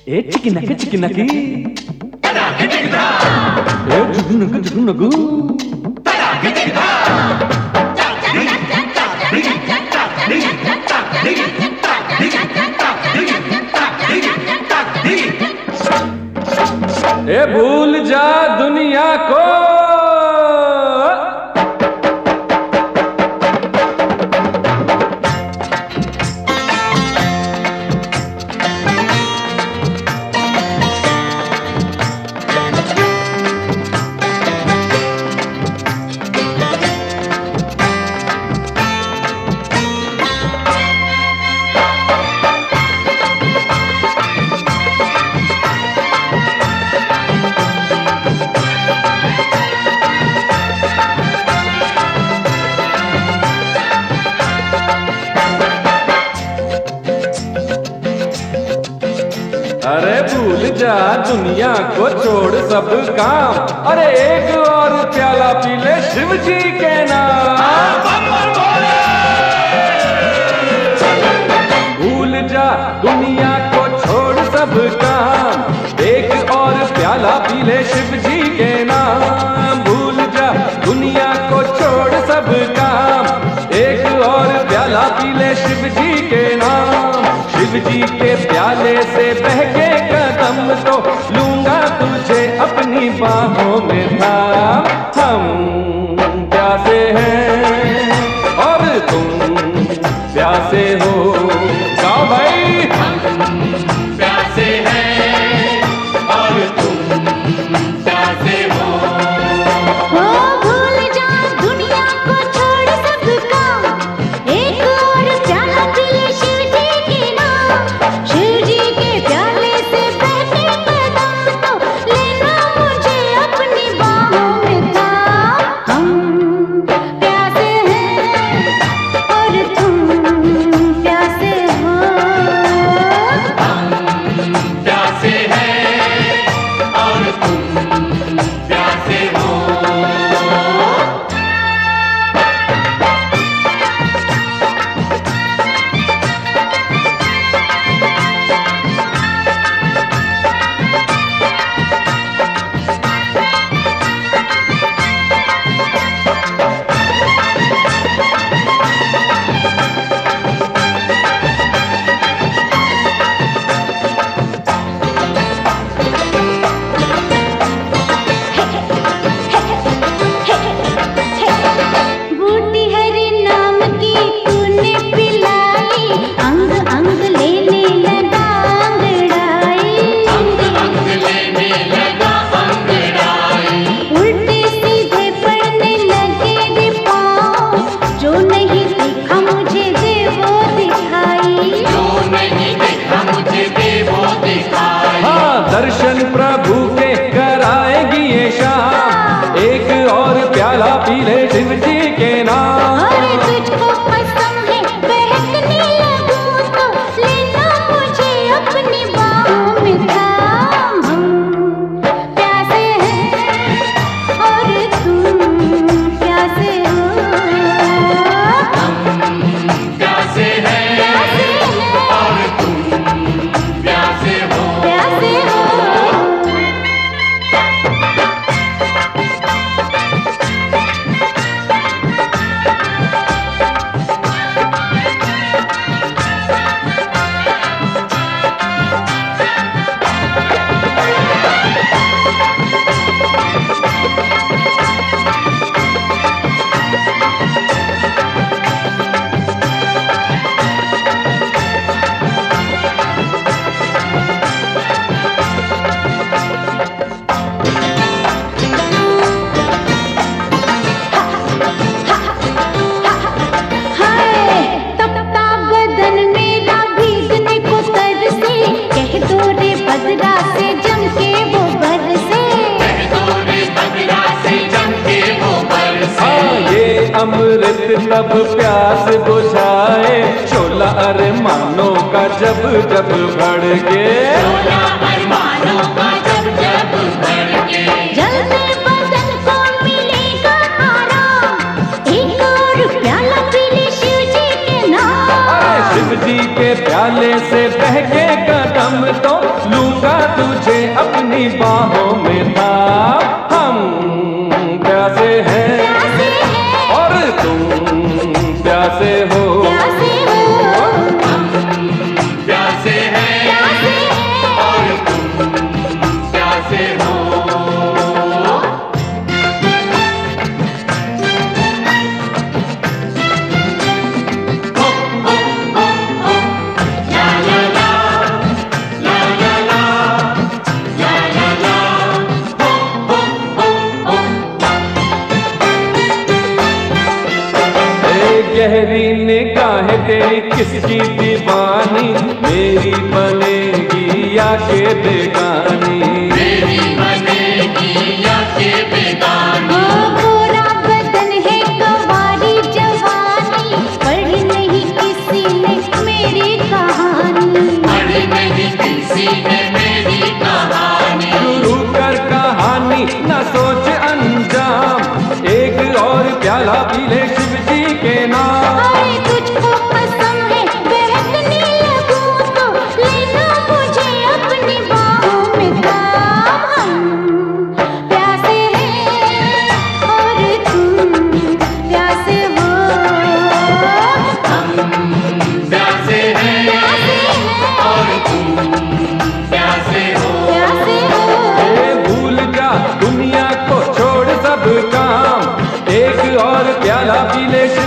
ఏ చికినకి చికినకి ఏ జుగునగు జుగునగు ए भूल जा दुनिया को अरे भूल जा दुनिया को छोड़ सब काम, अरे एक और प्याला पी ले शिव जी के नाम। भूल जा दुनिया को छोड़ सब काम, एक और प्याला पी ले शिव जी के नाम। भूल जा दुनिया को छोड़ सब काम, एक और प्याला पी ले शिव जी के नाम। शिव जी के प्याले से बहके कदम तो लूंगा तुझे अपनी बाहों में थाम। हम प्यासे हैं और तुम प्यासे हो, गाओ भाई। हम प्यासे हैं और तुम प्यासे हो। भूल जा दुनिया को छोड़ सब काम, एक और प्याला पी ले शिव जी के नाम। शिव जी के प्याले से बहके कदम तो लेना मुझे अपनी बाहों में थाम। हम प्यासे हैं और तुम प्यासे हो। हम प्यासे हैं और तुम प्यासे हो। बूटी हरि नाम की तूने पिलाई, अंग अंग लेने लगा अंगड़ाई। अंग अंग लेने लगा अंगड़ाई। उल्टे सीधे पड़ने लगे रे पाँव, जो नहीं देखा मुझे दे वो दिखाई। जो नहीं देखा मुझे दे वो दिखाई। हाँ, दर्शन प्रभु के कराएगी ये शाम, एक और प्याला पी ले शिव जी के नाम। अरे तुझको पसंद है बहकने लगूं तो लेना मुझे अपनी बाहों में थाम। हम प्यासे हैं और तुम प्यासे हो। हम प्यासे हैं और तुम प्यासे हो। प्यासे हो। हाय तपता बदन मेरा भीगने को तरसे, कह दो रे बदरा से जम के वो बरसे। कह दो रे बदरा से जम के वो बरसे। हाँ, ये अमृत तब प्यास बुझाए, शोला अरमानों का जब जब भड़के। शोला अरमानों का जब जब भड़के। जलते बदन को मिलेगा आराम, एक और प्याला पी ले शिव जी के नाम। अरे शिव जी के प्याले से बहके कदम तो लूंगा तेरी बाहों में था। हम प्यासे हैं प्यासे हैं, और तुम प्यासे हो। प्यासे हो, प्यासे हैं प्यासे हैं। और तुम प्यासे हो। गहरी निगाहें तेरी किसकी दीवानी, मेरी बनेगी या के बेगानी। मेरी बनेगी या के बेगानी। गोरा बदन है कवारी जवानी, पढ़ी नहीं किसी ने मेरी कहानी। पढ़ी नहीं किसी ने मेरी कहानी। शुरू कर कहानी न सोच अंजाम, एक और प्याला पी ले शिव जी के नाम। अरे तुझको कसम है बहकने लगूं तो लेना मुझे अपनी बाहों में थाम। हम प्यासे हैं और तुम प्यासे हो। प्यासे हैं प्यासे हैं और तुम प्यासे हो। प्यासे हो। ए भूल जा दुनिया को छोड़ सब काम, एक और प्याला पी ले शिव